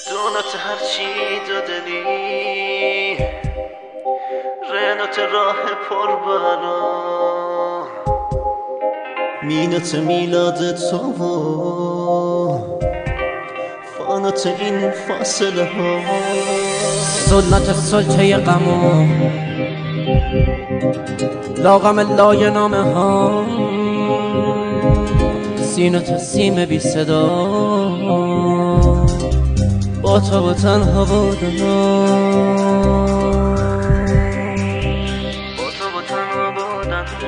دونات هرچی دادنی رنات راه پر بلا مینات میلاد تو فانات این فاصله ها سلطت سلطه غمو لاغم لای نامه ها سینت سیم بی صدا با تو و تنها بودن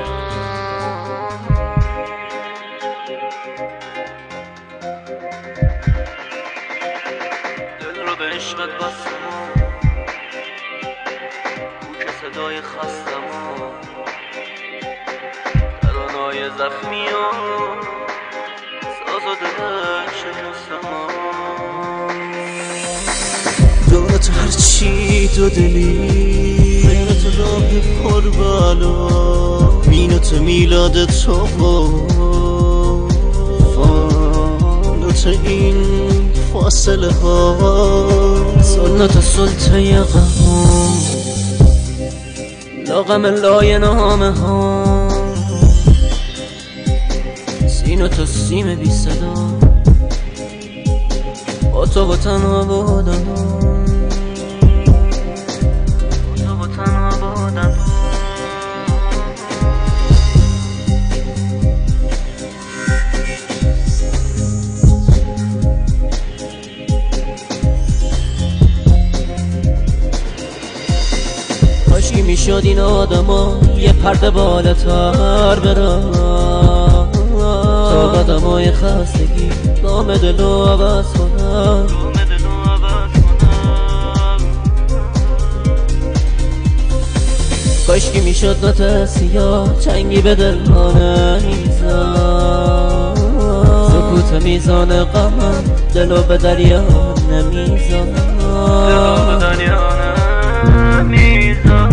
دل رو به عشقت بستم که صدای خستم ترانه‌های زخمی و ساز و دل شکستم دونت هرچی تو دلی رنات راه پر بالا مینات میلاد تو فانات این فاصله ها سنت سلطه غم لاغم لای نامه ها سینت سیم بی صدا با تو و تنها بودن کاشکی میشد این آدما یه پرده بالاتر برن تا قدمای خستگی نام دلو عوض کنن کاشکی میشد نوت سیاه چنگی به دل ما نمیزن سکوت میزان غم دلو به دریا نمیزن